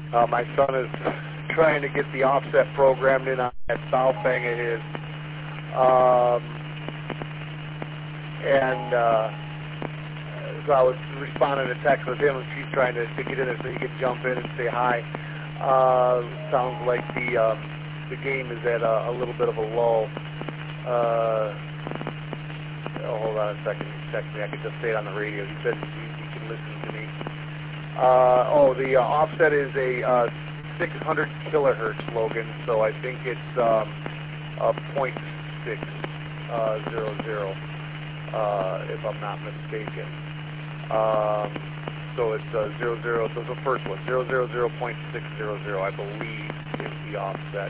My son is trying to get the offset programmed in on that Southang of his. So I was responding to text with him, and she's trying to get in there so he can jump in and say hi. Sounds like the game is at a little bit of a lull. Hold on a second. He texted me. I could just say it on the radio. He said he can listen to me. The offset is a 600 kilohertz, Logan. So I think it's a 0.600, if I'm not mistaken. So it's 00. So the first one, 000.600, I believe, is the offset.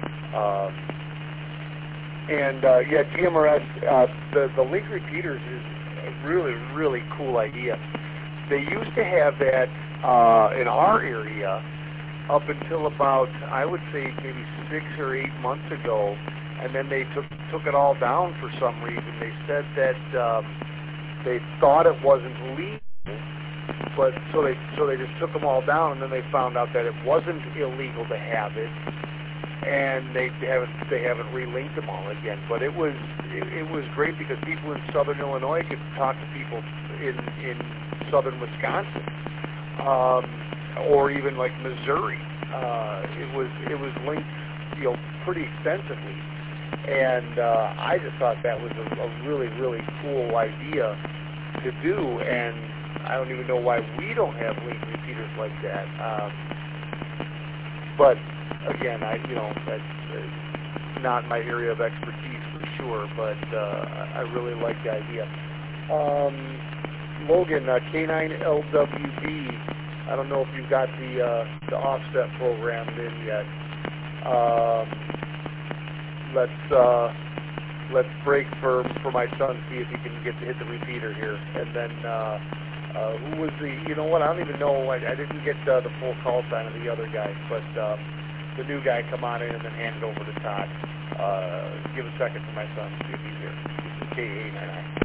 GMRS, the link repeaters is a really, really cool idea. They used to have that in our area up until about, I would say, maybe 6 or 8 months ago, and then they took it all down for some reason. They said that they thought it wasn't legal, but so they just took them all down, and then they found out that it wasn't illegal to have it, and they haven't relinked them all again. But it was great because people in southern Illinois could talk to people in southern Wisconsin, or even like Missouri. It was linked, pretty extensively, and I just thought that was a really, really cool idea to do, and I don't even know why we don't have link repeaters like that. But again, that's not my area of expertise for sure, but I really like the idea. Logan, K9LWB, I don't know if you've got the offset programmed in yet. Let's break for my son, see if he can hit the repeater here. And then who was I don't even know. I didn't get the full call sign of the other guy, but the new guy come on in and then hand it over to Todd. Give a second for my son, see if he's here. This is K899.